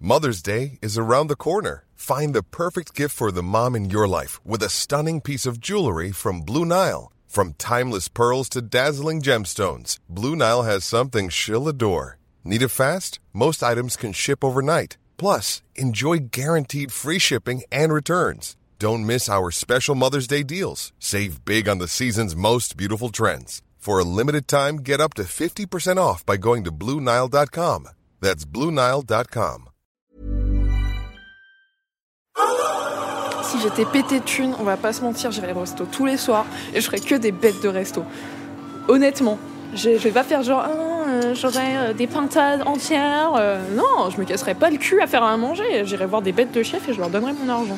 Mother's Day is around the corner. Find the perfect gift for the mom in your life with a stunning piece of jewelry from Blue Nile. From timeless pearls to dazzling gemstones, Blue Nile has something she'll adore. Need it fast? Most items can ship overnight. Plus, enjoy guaranteed free shipping and returns. Don't miss our special Mother's Day deals. Save big on the season's most beautiful trends. For a limited time, get up to 50% off by going to BlueNile.com. That's BlueNile.com. Si j'étais pété de thunes, on va pas se mentir, j'irais au resto tous les soirs et je ferais que des bêtes de resto. Honnêtement, je vais pas faire genre j'aurais des pintades entières. Non, je me casserais pas le cul à faire à manger. J'irais voir des bêtes de chef et je leur donnerais mon argent.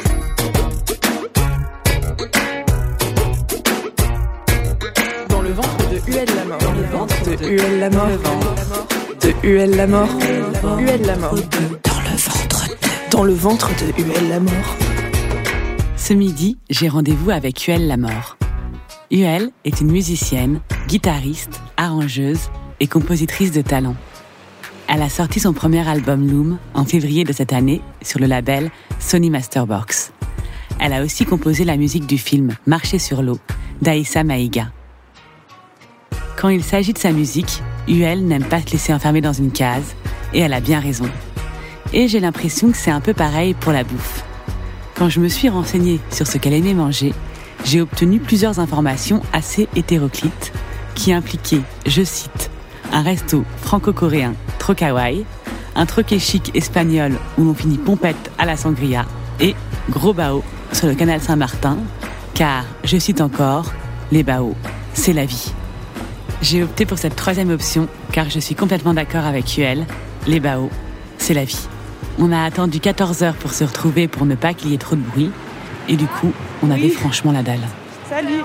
Dans le ventre de Huel la mort. Dans le ventre de Huel la mort. De Huel la mort. Huel la mort. Dans le ventre de Huel la mort. Ce midi, j'ai rendez-vous avec Huel la mort. Huel est une musicienne, guitariste, arrangeuse et compositrice de talent. Elle a sorti son premier album Loom en février de cette année sur le label Sony Masterbox. Elle a aussi composé la musique du film Marcher sur l'eau d'Aïssa Maïga. Quand il s'agit de sa musique, Huel n'aime pas se laisser enfermer dans une case et elle a bien raison. Et j'ai l'impression que c'est un peu pareil pour la bouffe. Quand je me suis renseignée sur ce qu'elle aimait manger, j'ai obtenu plusieurs informations assez hétéroclites qui impliquaient, je cite, un resto franco-coréen trop kawaii, un troquet chic espagnol où l'on finit pompette à la sangria et gros bao sur le canal Saint-Martin, car, je cite encore, les baos, c'est la vie. J'ai opté pour cette troisième option car je suis complètement d'accord avec Huel, les baos, c'est la vie. On a attendu 14 heures pour se retrouver pour ne pas qu'il y ait trop de bruit. Et du coup, on avait franchement la dalle. Salut.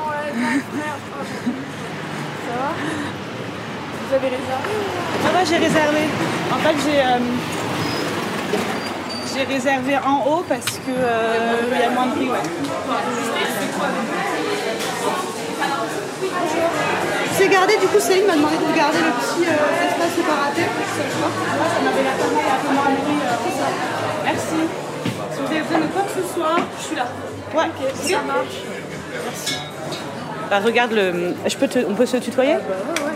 Ça va ? Vous avez réservé ? Ça va, j'ai réservé. En fait, j'ai réservé en haut parce que il y a moins de prix. Ouais. C'est gardé, du coup Céline m'a demandé de garder le petit espace séparé. Ça m'avait l'air pas mal à Merci. Si vous avez besoin de quoi que ce soit, je suis là. Ouais, okay, ça marche. Merci. Bah, regarde on peut se tutoyer ? Ouais, carrément.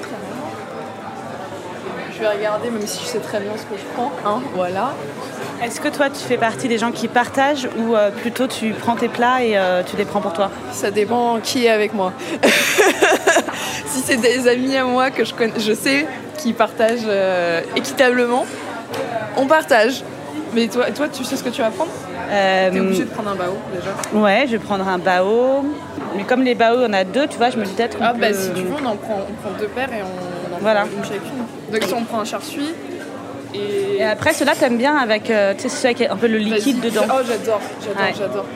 Je vais regarder, même si je sais très bien ce que je prends. Voilà. Est-ce que toi, tu fais partie des gens qui partagent ou plutôt tu prends tes plats et tu les prends pour toi ? Ça dépend qui est avec moi. Si c'est des amis à moi que je sais qui partagent équitablement, on partage. Mais toi, tu sais ce que tu vas prendre ? T'es obligé de prendre un bao déjà ? Ouais, je vais prendre un bao. Mais comme les baos, on a deux, tu vois, je me dis peut-être qu'on peut... si tu veux, on prend deux paires et on en prend une chacune. Donc si on prend un char-suie... Et après, ceux-là, t'aimes bien avec, tu sais, ceux avec un peu le liquide dedans. Oh, j'adore.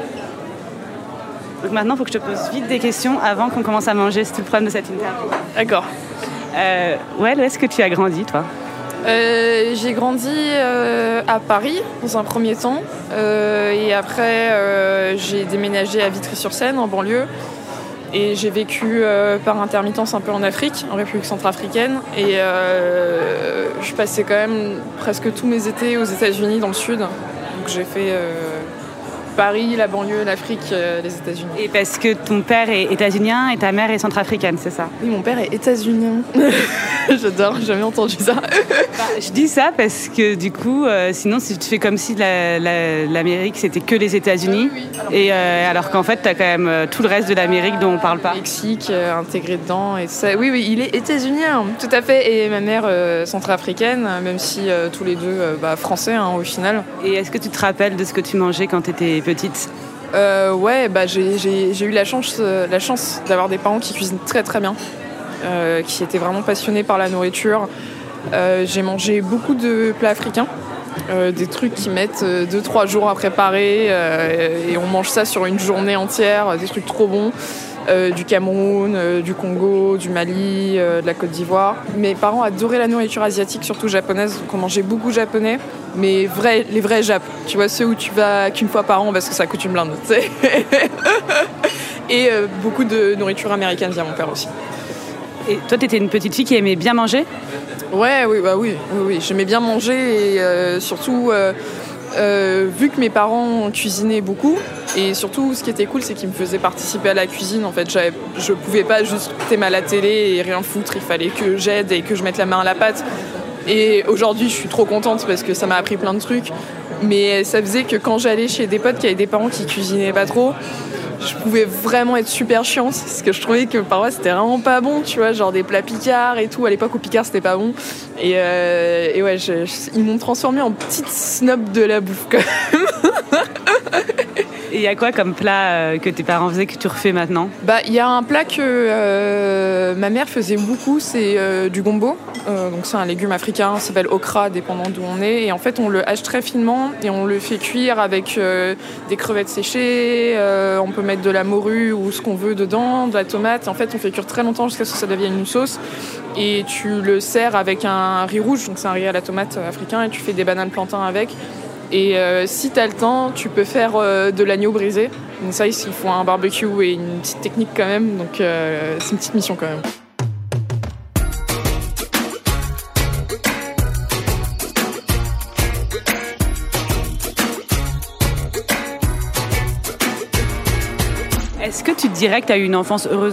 Donc maintenant, il faut que je te pose vite des questions avant qu'on commence à manger. C'est tout le problème de cette interview. D'accord. Où est-ce que tu as grandi, toi ? J'ai grandi à Paris, dans un premier temps. Et après, j'ai déménagé à Vitry-sur-Seine, en banlieue. Et j'ai vécu par intermittence un peu en Afrique, en République centrafricaine. Et je passais quand même presque tous mes étés aux États-Unis, dans le sud. Donc j'ai fait Paris, la banlieue, l'Afrique, les États-Unis. Et parce que ton père est états-unien et ta mère est centrafricaine, c'est ça ? Oui, mon père est états-unien. J'adore, j'ai jamais entendu ça. Je dis ça parce que du coup, sinon si tu fais comme si l'Amérique c'était que les États-Unis, oui. Alors qu'en fait t'as quand même tout le reste de l'Amérique dont on parle pas. Mexique intégré dedans et tout ça. Oui, il est états-unien, tout à fait. Et ma mère centrafricaine, même si tous les deux français au final. Et est-ce que tu te rappelles de ce que tu mangeais quand t'étais petite ? J'ai eu la chance d'avoir des parents qui cuisinent très très bien. Qui étaient vraiment passionnés par la nourriture. J'ai mangé beaucoup de plats africains, des trucs qui mettent 2-3 jours à préparer et on mange ça sur une journée entière, des trucs trop bons, du Cameroun, du Congo, du Mali, de la Côte d'Ivoire. Mes parents adoraient la nourriture asiatique, surtout japonaise, donc on mangeait beaucoup japonais, mais les vrais Jap, tu vois, ceux où tu vas qu'une fois par an parce que ça coûte une blinde, tu sais. Et beaucoup de nourriture américaine via mon père aussi. Et toi, t'étais une petite fille qui aimait bien manger ? Oui. J'aimais bien manger et surtout, vu que mes parents cuisinaient beaucoup, et surtout, ce qui était cool, c'est qu'ils me faisaient participer à la cuisine. En fait, je pouvais pas juste t'aimer à la télé et rien foutre. Il fallait que j'aide et que je mette la main à la pâte. Et aujourd'hui, je suis trop contente parce que ça m'a appris plein de trucs. Mais ça faisait que quand j'allais chez des potes qui avaient des parents qui cuisinaient pas trop, je pouvais vraiment être super chiante parce que je trouvais que parfois c'était vraiment pas bon, tu vois, genre des plats picards et tout. À l'époque, au picard, c'était pas bon. Et ouais, ils m'ont transformée en petite snob de la bouffe, quand même. Et il y a quoi comme plat que tes parents faisaient que tu refais maintenant ? Il y a un plat que ma mère faisait beaucoup, c'est du gombo. Donc c'est un légume africain, ça s'appelle okra, dépendant d'où on est. Et en fait, on le hache très finement et on le fait cuire avec des crevettes séchées. On peut mettre de la morue ou ce qu'on veut dedans, de la tomate. Et en fait, on fait cuire très longtemps jusqu'à ce que ça devienne une sauce. Et tu le sers avec un riz rouge, donc c'est un riz à la tomate africain, et tu fais des bananes plantains avec. Et si t'as le temps, tu peux faire de l'agneau brisé. Donc ça, il faut un barbecue et une petite technique quand même. Donc c'est une petite mission quand même. Est-ce que tu te dirais que tu as eu une enfance heureuse ?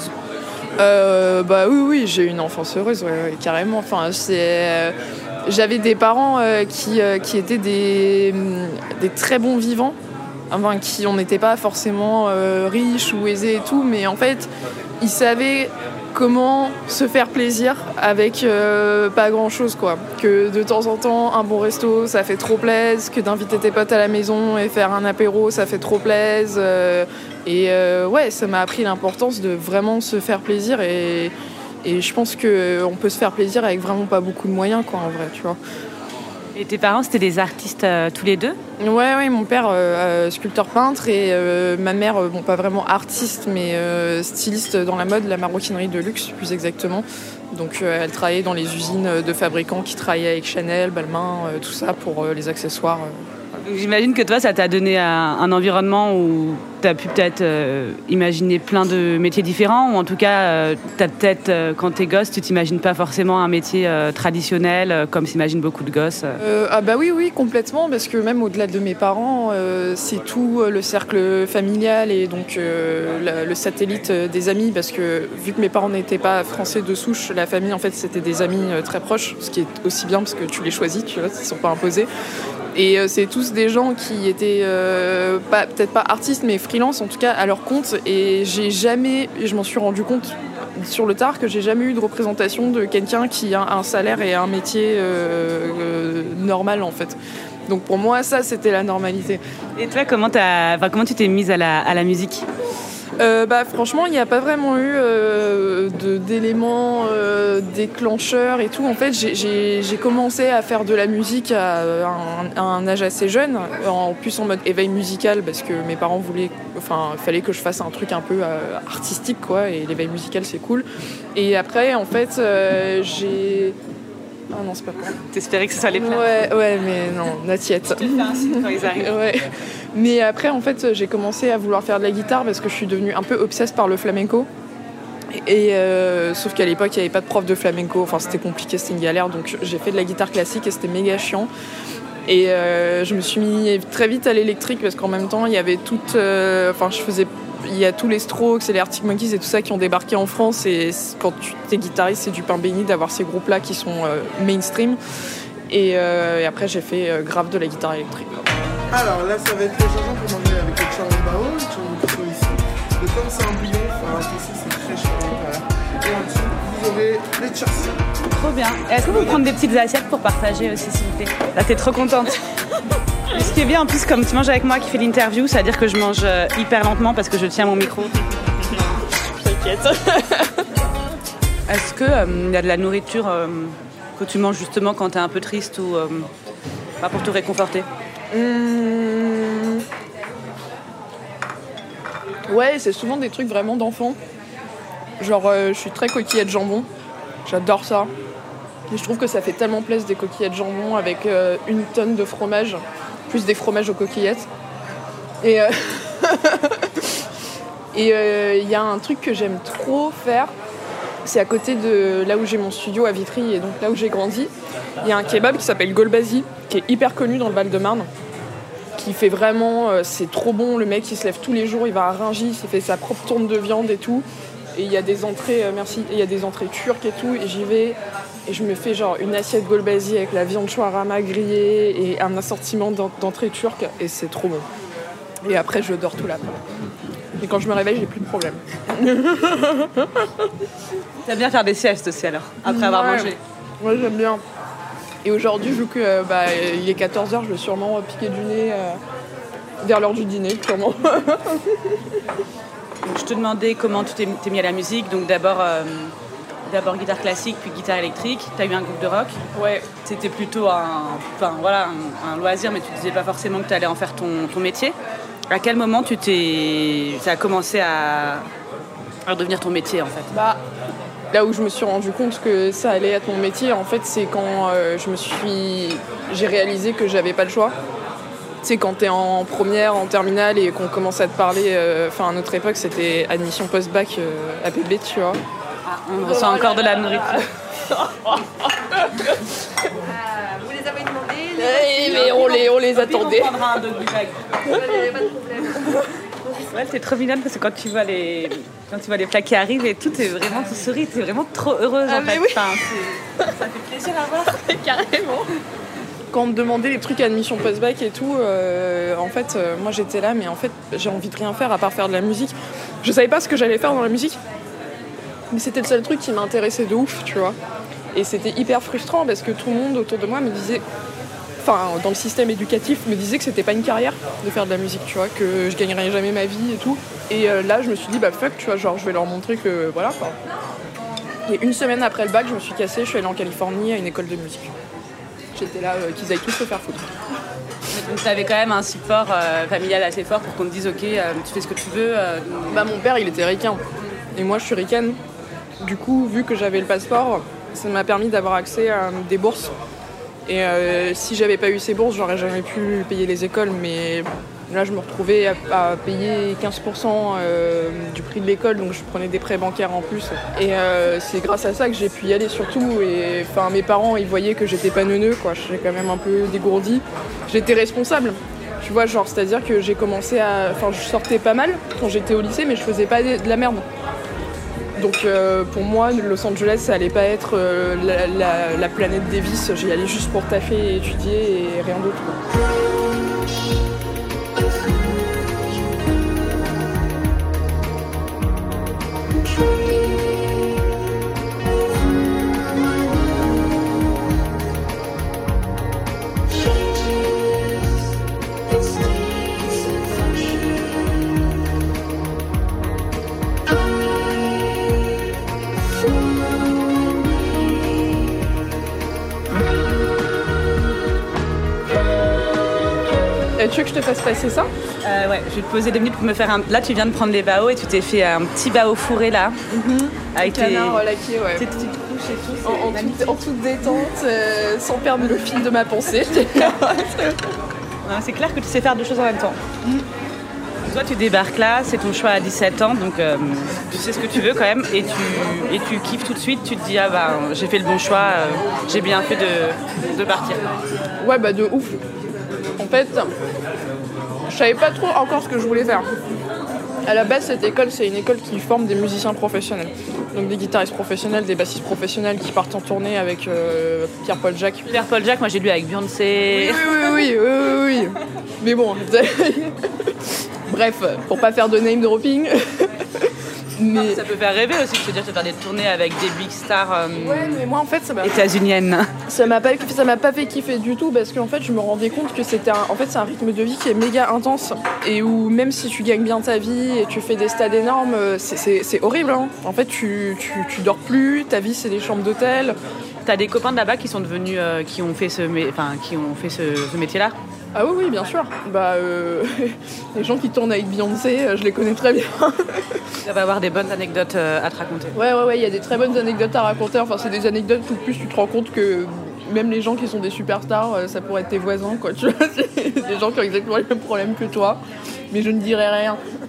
Oui, j'ai eu une enfance heureuse, ouais, carrément. Enfin, j'avais des parents qui étaient des très bons vivants, enfin, qui on n'était pas forcément riches ou aisés et tout, mais en fait, ils savaient comment se faire plaisir avec pas grand-chose, quoi. Que de temps en temps, un bon resto, ça fait trop plaisir, que d'inviter tes potes à la maison et faire un apéro, ça fait trop plaisir. Ouais, ça m'a appris l'importance de vraiment se faire plaisir et je pense qu'on peut se faire plaisir avec vraiment pas beaucoup de moyens, quoi, en vrai, tu vois. Et tes parents, c'était des artistes tous les deux ? Ouais, mon père, sculpteur-peintre, et ma mère, pas vraiment artiste, mais styliste dans la mode, la maroquinerie de luxe, plus exactement. Donc elle travaillait dans les usines de fabricants qui travaillaient avec Chanel, Balmain, tout ça, pour les accessoires. Donc, j'imagine que toi, ça t'a donné un environnement où tu as pu peut-être imaginer plein de métiers différents, ou en tout cas, t'as peut-être, quand t'es gosse, tu t'imagines pas forcément un métier traditionnel, comme s'imaginent beaucoup de gosses. Oui, complètement, parce que même au-delà de mes parents, c'est tout le cercle familial et donc le satellite des amis, parce que vu que mes parents n'étaient pas français de souche, la famille, en fait, c'était des amis très proches, ce qui est aussi bien parce que tu les choisis, tu vois, ils sont pas imposés. Et c'est tous des gens qui étaient peut-être pas artistes, mais freelance en tout cas à leur compte. Et je m'en suis rendu compte sur le tard que j'ai jamais eu de représentation de quelqu'un qui a un salaire et un métier normal, en fait. Donc pour moi, ça, c'était la normalité. Et toi, comment tu t'es mise à la musique ? Franchement, il n'y a pas vraiment eu d'éléments déclencheurs et tout. En fait, j'ai commencé à faire de la musique à un âge assez jeune, en plus en mode éveil musical, parce que mes parents il fallait que je fasse un truc un peu artistique, quoi, et l'éveil musical, c'est cool. Et après, en fait, j'ai... Ah non, c'est pas pour. T'espérais que ce soit les plats ? Ouais, mais non, not yet. Je te fais un signe quand ils arrivent. Ouais. Mais après, en fait, j'ai commencé à vouloir faire de la guitare parce que je suis devenue un peu obsesse par le flamenco. Sauf qu'à l'époque, il n'y avait pas de prof de flamenco. Enfin, c'était compliqué, c'était une galère. Donc, j'ai fait de la guitare classique et c'était méga chiant. Et je me suis mis très vite à l'électrique parce qu'en même temps, il y avait il y a tous les Strokes et les Arctic Monkeys et tout ça qui ont débarqué en France, et quand tu es guitariste, c'est du pain béni d'avoir ces groupes-là qui sont mainstream. Et après, j'ai fait grave de la guitare électrique. Alors là, ça va être le changeant pour manger avec le chambao, le chambao ici. Et comme c'est un bouillon, ici c'est très chaud. Voilà. Et en dessous, vous aurez les chassis. Trop bien. Est-ce que vous prendre des petites assiettes pour partager aussi, s'il vous plaît ? Là, t'es trop contente. Ce qui est bien, en plus, comme tu manges avec moi qui fais l'interview, ça veut dire que je mange hyper lentement parce que je tiens mon micro. T'inquiète. Est-ce qu'il y a de la nourriture que tu manges justement quand t'es un peu triste ou pour te réconforter ? Ouais, c'est souvent des trucs vraiment d'enfants. Genre, je suis très coquillette jambon. J'adore ça. Et je trouve que ça fait tellement plaisir des coquillettes jambon avec une tonne de fromage, plus des fromages aux coquillettes. Et il y a un truc que j'aime trop faire, c'est à côté de là où j'ai mon studio à Vitry et donc là où j'ai grandi. Il y a un kebab qui s'appelle Golbazi, qui est hyper connu dans le Val-de-Marne, qui fait vraiment, c'est trop bon. Le mec, il se lève tous les jours, il va à Rungis, il fait sa propre tourne de viande et tout. Et il y a des entrées, il y a des entrées turques et tout. Et j'y vais et je me fais genre une assiette Golbazi avec la viande shawarma grillée et un assortiment d'entrées turques et c'est trop bon. Et après, je dors tout l'après. Et quand je me réveille, j'ai plus de problème. T'aimes bien faire des siestes aussi alors, après avoir mangé? Ouais, j'aime bien. Et aujourd'hui, vu que il est 14h, je vais sûrement piquer du nez vers l'heure du dîner, sûrement. Donc, je te demandais comment tu t'es mis à la musique. Donc d'abord guitare classique, puis guitare électrique. Tu as eu un groupe de rock. Ouais. C'était plutôt un loisir, mais tu disais pas forcément que tu allais en faire ton métier. À quel moment ça a commencé à devenir ton métier en fait? Là où je me suis rendu compte que ça allait être mon métier, en fait, c'est quand j'ai réalisé que j'avais pas le choix. Tu sais, quand t'es en première, en terminale et qu'on commence à te parler, à notre époque, c'était admission post-bac APB, tu vois. On reçoit encore de la nourriture. Vous les avez demandé Mais on les attendait. On prendra un doggy bag. Pas de problème. Ouais, t'es trop mignonne parce que quand tu vois les plats qui arrivent et tout, tu souris, t'es vraiment trop heureuse en fait. Oui. Enfin, ça fait plaisir à voir. Carrément. Quand on me demandait les trucs admission post-bac et tout, moi j'étais là, mais en fait j'ai envie de rien faire à part faire de la musique. Je savais pas ce que j'allais faire dans la musique, mais c'était le seul truc qui m'intéressait de ouf, tu vois. Et c'était hyper frustrant parce que tout le monde autour de moi me disait, dans le système éducatif, me disait que c'était pas une carrière de faire de la musique, tu vois, que je gagnerais jamais ma vie et tout. Et là je me suis dit, fuck, tu vois, genre je vais leur montrer que voilà quoi. Et une semaine après le bac, je me suis cassée, je suis allée en Californie à une école de musique. J'étais là, qu'ils aillent tous se faire foutre. Donc tu avais quand même un support familial assez fort pour qu'on te dise ok, tu fais ce que tu veux. Mon père il était ricain et moi je suis ricaine. Du coup, vu que j'avais le passeport, ça m'a permis d'avoir accès à des bourses. Et si j'avais pas eu ces bourses, j'aurais jamais pu payer les écoles. Mais là, je me retrouvais à payer 15% du prix de l'école, donc je prenais des prêts bancaires en plus. Et c'est grâce à ça que j'ai pu y aller surtout. Et mes parents, ils voyaient que j'étais pas neuneux, quoi. J'étais quand même un peu dégourdie. J'étais responsable. Tu vois, genre, c'est-à-dire que j'ai commencé je sortais pas mal quand j'étais au lycée, mais je faisais pas de la merde. Donc pour moi, Los Angeles, ça allait pas être la planète Davis. J'y allais juste pour taffer et étudier et rien d'autre. Tu veux que je te fasse passer ça? Ouais, je vais te poser 2 minutes pour me faire un... Là, tu viens de prendre les bao et tu t'es fait un petit bao fourré là. Avec tes relaqué, ouais. Tes petites couches et tout. En toute détente, sans perdre le fil de ma pensée. C'est clair que tu sais faire 2 choses en même temps. Toi, tu débarques là, c'est ton choix à 17 ans, donc tu sais ce que tu veux quand même, et tu kiffes tout de suite, tu te dis, j'ai fait le bon choix, j'ai bien fait de partir. Ouais, de ouf. En fait, je savais pas trop encore ce que je voulais faire. À la base, cette école, c'est une école qui forme des musiciens professionnels. Donc des guitaristes professionnels, des bassistes professionnels qui partent en tournée avec Pierre-Paul Jacques. Pierre-Paul Jacques, moi j'ai lu avec Beyoncé. Oui. Mais bon, bref, pour pas faire de name dropping. Mais... Ça peut faire rêver aussi de se dire de faire des tournées avec des big stars mais moi en fait ça m'a états-uniennes. Ça m'a pas fait kiffer du tout parce qu'en fait je me rendais compte que c'est un rythme de vie qui est méga intense et où même si tu gagnes bien ta vie et tu fais des stades énormes, c'est horrible hein. En fait tu dors plus, ta vie c'est des chambres d'hôtel. T'as des copains de là-bas qui sont devenus qui ont fait ce métier-là? Ah oui, bien sûr. Les gens qui tournent avec Beyoncé, je les connais très bien. Ça va avoir des bonnes anecdotes à te raconter. Ouais, il y a des très bonnes anecdotes à raconter. Enfin, c'est des anecdotes où plus tu te rends compte que même les gens qui sont des superstars, ça pourrait être tes voisins, quoi. Tu vois, c'est des gens qui ont exactement les mêmes problèmes que toi. Mais je ne dirai rien.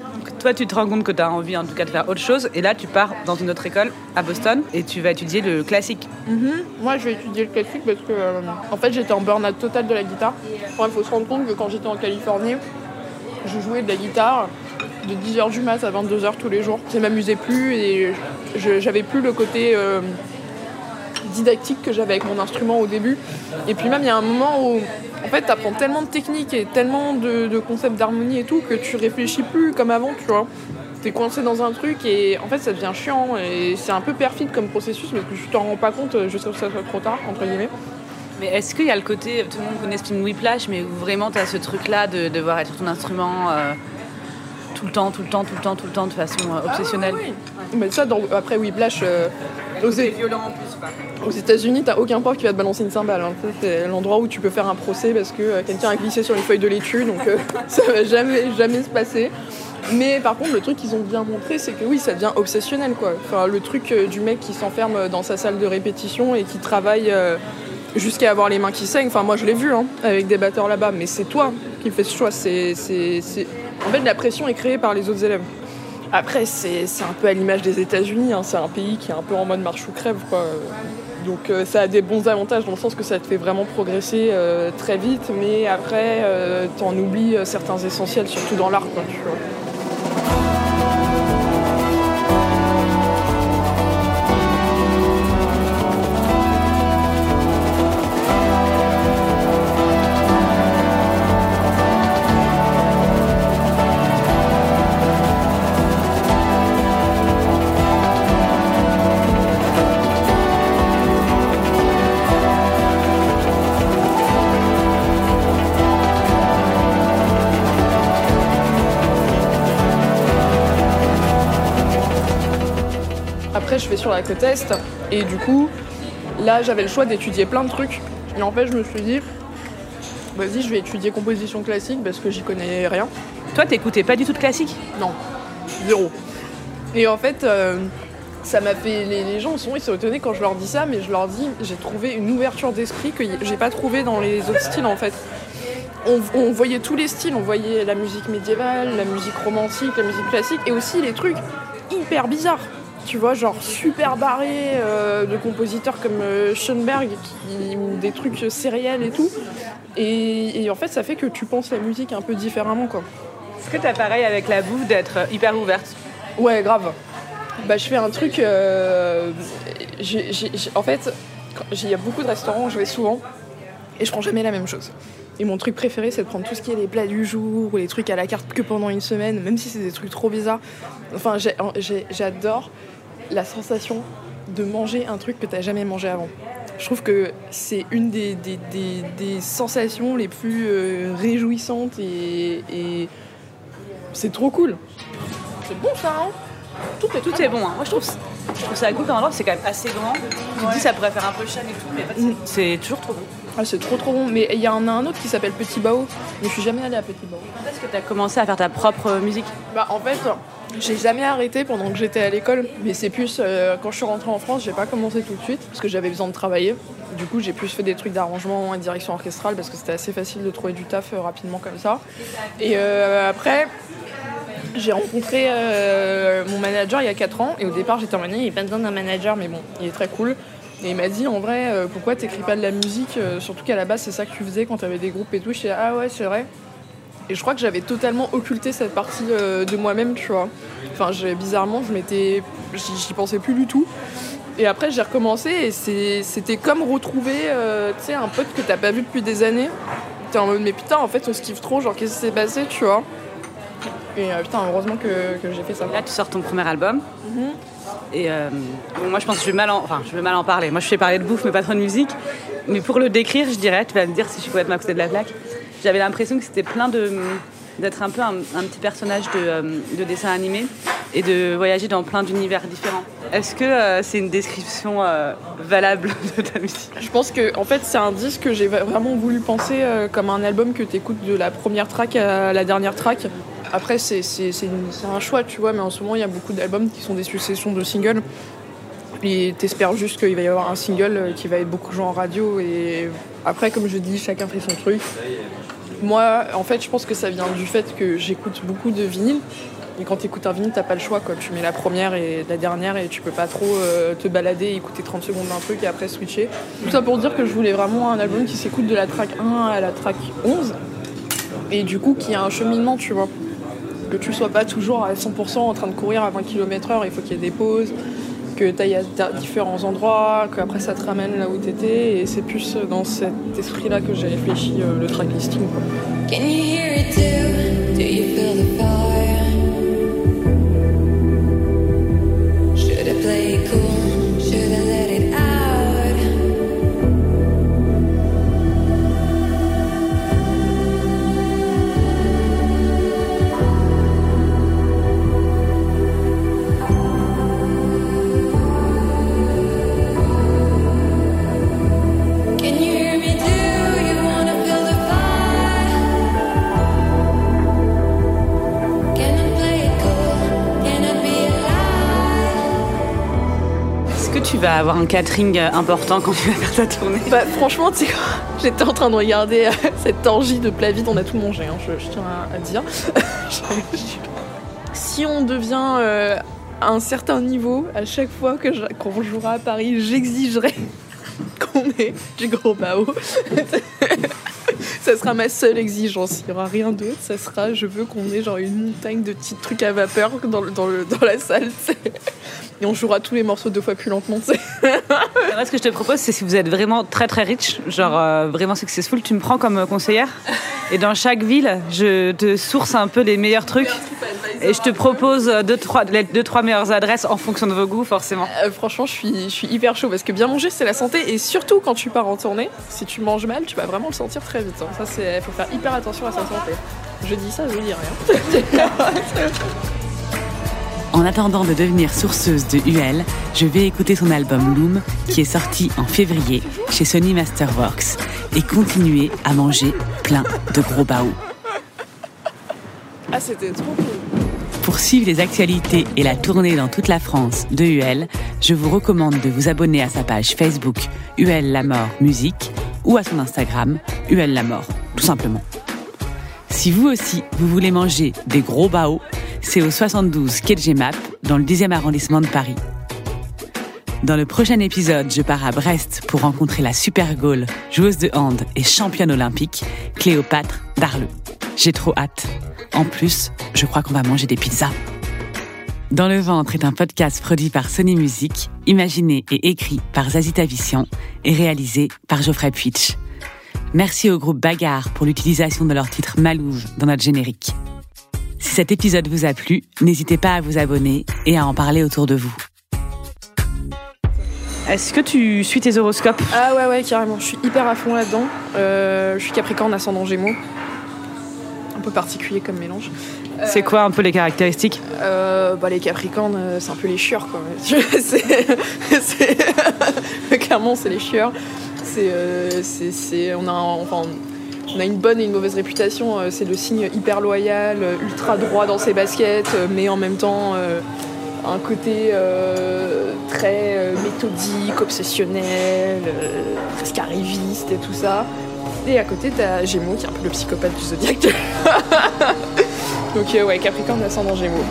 toi, tu te rends compte que tu as envie, en tout cas, de faire autre chose. Et là, tu pars dans une autre école à Boston et tu vas étudier le classique. Moi, je vais étudier le classique parce que, en fait, j'étais en burn-out total de la guitare. Il faut se rendre compte que quand j'étais en Californie, je jouais de la guitare de 10h du mat à 22h tous les jours. Ça m'amusait plus et j'avais plus le côté didactique que j'avais avec mon instrument au début. Et puis même, il y a un moment où, en fait, t'apprends tellement de techniques et tellement de concepts d'harmonie et tout que tu réfléchis plus comme avant, tu vois. T'es coincé dans un truc et en fait, ça devient chiant et c'est un peu perfide comme processus parce que tu t'en rends pas compte jusqu'à ce que ça soit trop tard, entre guillemets. Mais est-ce qu'il y a le côté, tout le monde connaît ce film Whiplash, mais où vraiment tu as ce truc-là de devoir être sur ton instrument tout le temps, de façon obsessionnelle? Oui. Mais ça, après Whiplash, c'est violent en plus, quoi. Aux États-Unis, t'as aucun prof qui va te balancer une cymbale. Hein. C'est l'endroit où tu peux faire un procès parce que quelqu'un a glissé sur les feuilles de laitue, donc ça va jamais se passer. Mais par contre, le truc qu'ils ont bien montré, c'est que oui, ça devient obsessionnel, quoi. Enfin, le truc du mec qui s'enferme dans sa salle de répétition et qui travaille jusqu'à avoir les mains qui saignent. Enfin, moi, je l'ai vu avec des batteurs là-bas, mais c'est toi qui fais ce choix. En fait, la pression est créée par les autres élèves. Après, c'est un peu à l'image des États-Unis. C'est un pays qui est un peu en mode marche ou crève, quoi. Donc, ça a des bons avantages dans le sens que ça te fait vraiment progresser très vite, mais après, t'en oublies certains essentiels, surtout dans l'art, quoi, tu vois. Après, je vais sur la côte Est et du coup, là, j'avais le choix d'étudier plein de trucs. Et en fait, je me suis dit, vas-y, je vais étudier composition classique parce que j'y connais rien. Toi, t'écoutais pas du tout de classique? Non, zéro. Et en fait, ça m'a fait... Les gens ils sont étonnés quand je leur dis ça, mais je leur dis, j'ai trouvé une ouverture d'esprit que j'ai pas trouvé dans les autres styles, en fait. On voyait tous les styles, on voyait la musique médiévale, la musique romantique, la musique classique, et aussi les trucs hyper bizarres. Tu vois, genre super barré de compositeurs comme Schoenberg, des trucs sériels et tout. Et en fait, ça fait que tu penses la musique un peu différemment, quoi. Est-ce que t'as pareil avec la bouffe d'être hyper ouverte? Ouais, grave. Bah, je fais un truc... en fait, il y a beaucoup de restaurants où je vais souvent et je prends jamais la même chose. Et mon truc préféré, c'est de prendre tout ce qui est les plats du jour ou les trucs à la carte que pendant une semaine, même si c'est des trucs trop bizarres. Enfin, j'adore la sensation de manger un truc que t'as jamais mangé avant. Je trouve que c'est une des sensations les plus réjouissantes et c'est trop cool. C'est bon ça, hein? Tout est bon, hein. Moi je trouve ça cool comme endroit, c'est quand même assez grand. Tu te dis ça pourrait faire un peu cher et tout, mais en fait c'est toujours trop bon. Ah, c'est trop bon, mais il y en a un autre qui s'appelle Petit Bao, mais je suis jamais allée à Petit Bao. Quand est-ce que tu as commencé à faire ta propre musique? Bah en fait, j'ai jamais arrêté pendant que j'étais à l'école, mais c'est plus quand je suis rentrée en France, j'ai pas commencé tout de suite parce que j'avais besoin de travailler. Du coup, j'ai plus fait des trucs d'arrangement et de direction orchestrale parce que c'était assez facile de trouver du taf rapidement comme ça. Et après, j'ai rencontré mon manager il y a 4 ans et au départ, j'étais en mode il n'y a pas besoin d'un manager, mais bon, il est très cool. Et il m'a dit en vrai, pourquoi t'écris pas de la musique, surtout qu'à la base c'est ça que tu faisais quand t'avais des groupes et tout. Je disais ah ouais c'est vrai. Et je crois que j'avais totalement occulté cette partie de moi-même, tu vois. Enfin bizarrement j'y pensais plus du tout. Et après j'ai recommencé et c'était comme retrouver tu sais un pote que t'as pas vu depuis des années. T'es en mode mais putain en fait on se kiffe trop, genre qu'est-ce qui s'est passé, tu vois. Et putain heureusement que j'ai fait ça. Là tu sors ton premier album. Et bon, moi je pense que je vais mal en parler. Moi je fais parler de bouffe mais pas trop de musique. Mais pour le décrire, je dirais, tu vas me dire si je suis complètement à côté de la plaque. J'avais l'impression que c'était plein d'être un peu un petit personnage de dessin animé et de voyager dans plein d'univers différents. Est-ce que c'est une description valable de ta musique? Je pense que en fait c'est un disque que j'ai vraiment voulu penser comme un album que t'écoutes de la première track à la dernière track. Après, c'est un choix, tu vois, mais en ce moment, il y a beaucoup d'albums qui sont des successions de singles. Et t'espères juste qu'il va y avoir un single qui va être beaucoup joué en radio. Et après, comme je dis, chacun fait son truc. Moi, en fait, je pense que ça vient du fait que j'écoute beaucoup de vinyle. Et quand tu écoutes un vinyle, t'as pas le choix, quoi. Tu mets la première et la dernière et tu peux pas trop te balader et écouter 30 secondes d'un truc et après switcher. Tout ça pour dire que je voulais vraiment un album qui s'écoute de la track 1 à la track 11 et du coup qui a un cheminement, tu vois. Que tu sois pas toujours à 100% en train de courir à 20 km/h, il faut qu'il y ait des pauses, que tu ailles à différents endroits, qu'après ça te ramène là où t'étais, et c'est plus dans cet esprit-là que j'ai réfléchi le track listing, quoi. Can you hear it too? Do you feel the fire? Should I play it cool? Should I let it out? Can you hear me too? You wanna feel the fire? Can I play it cool? Can I be alive? Est-ce que tu vas avoir un catering important quand tu vas faire ta tournée? Bah, franchement, tu sais quoi, j'étais en train de regarder cette orgie de plats vides, on a tout mangé, hein, je tiens à dire. Si on devient à un certain niveau, à chaque fois qu'on jouera à Paris, j'exigerai qu'on ait du gros bao. Ça sera ma seule exigence, il n'y aura rien d'autre, ça sera je veux qu'on ait genre une montagne de petits trucs à vapeur dans la salle, t'sais. Et on jouera tous les morceaux 2 fois plus lentement, tu sais. Ce que je te propose, c'est si vous êtes vraiment très très riche, genre vraiment successful, tu me prends comme conseillère. Et dans chaque ville, je te source un peu les meilleurs trucs. Et je te propose 2-3 meilleures adresses en fonction de vos goûts, forcément. Franchement, je suis hyper chaud parce que bien manger, c'est la santé. Et surtout, quand tu pars en tournée, si tu manges mal, tu vas vraiment le sentir très vite. Hein. Ça, faut faire hyper attention à sa santé. Je dis ça, je dis rien. En attendant de devenir sourceuse de UL, je vais écouter son album Loom, qui est sorti en février chez Sony Masterworks, et continuer à manger plein de gros baos. Ah, c'était trop cool. Pour suivre les actualités et la tournée dans toute la France de UL, je vous recommande de vous abonner à sa page Facebook UL La Mort Musique ou à son Instagram UL La Mort, tout simplement. Si vous aussi, vous voulez manger des gros baos, c'est au 72 quai de Gemap, dans le 10e arrondissement de Paris. Dans le prochain épisode, je pars à Brest pour rencontrer la super Gaule, joueuse de hand et championne olympique, Cléopâtre Darleux. J'ai trop hâte. En plus, je crois qu'on va manger des pizzas. Dans le ventre est un podcast produit par Sony Music, imaginé et écrit par Zazie Tavissian et réalisé par Geoffrey Puitch. Merci au groupe Bagarre pour l'utilisation de leur titre Malouve dans notre générique. Si cet épisode vous a plu, n'hésitez pas à vous abonner et à en parler autour de vous. Est-ce que tu suis tes horoscopes? Ah ouais, carrément. Je suis hyper à fond là-dedans. Je suis Capricorne, ascendant Gémeaux. Un peu particulier comme mélange. C'est quoi un peu les caractéristiques? Les Capricornes, c'est un peu les chieurs, quoi. Clairement, c'est les chieurs. On a une bonne et une mauvaise réputation. C'est le signe hyper loyal, ultra droit dans ses baskets, mais en même temps un côté très méthodique, obsessionnel, presque arriviste et tout ça. Et à côté, t'as Gémeaux, qui est un peu le psychopathe du zodiaque. Donc Capricorne, ascendant Gémeaux.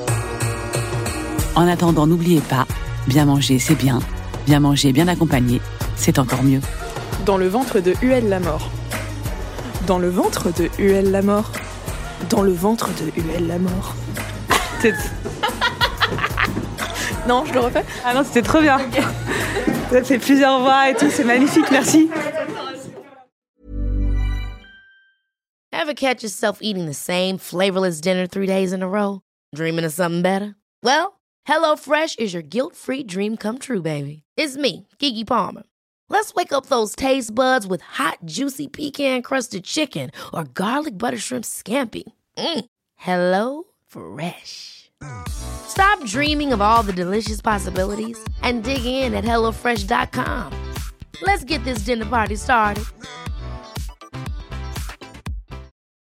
En attendant, n'oubliez pas, bien manger, c'est bien. Bien manger, bien accompagné, c'est encore mieux. Dans le ventre de UL La Mort. Dans le ventre de UL La Mort. Dans le ventre de UL La Mort. Non, je le refais. Ah non, c'était trop bien. Ça fait plusieurs voix et tout, c'est magnifique, merci. Ever catch yourself eating the same flavorless dinner 3 days in a row? Dreaming of something better? Well, HelloFresh is your guilt-free dream come true, baby. It's me, Keke Palmer. Let's wake up those taste buds with hot, juicy pecan-crusted chicken or garlic butter shrimp scampi. Hello Fresh. Stop dreaming of all the delicious possibilities and dig in at HelloFresh.com. Let's get this dinner party started.